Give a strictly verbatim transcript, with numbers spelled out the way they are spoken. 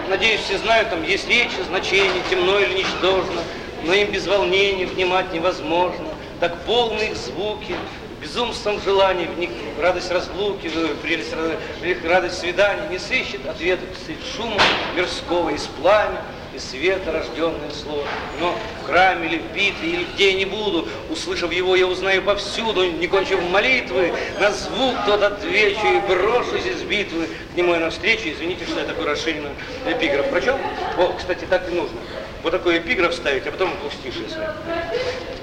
надеюсь, все знают, там есть речь, значение, темно или ничтожно, но им без волнения внимать невозможно. Так полны их звуки, безумством желаний, в них радость разлуки, прелесть, радость свидания не сыщет ответа среди шума мирского из пламя и света рожденное слово. Но в храме или в битве, или где я не буду, услышав его, я узнаю повсюду, не кончив молитвы, на звук тот отвечу и брошусь из битвы к нему навстречу. Извините, что я такой расширенный эпиграф прочел. О, кстати, так и нужно. Вот такой эпиграф ставить, а потом двухстишие свои.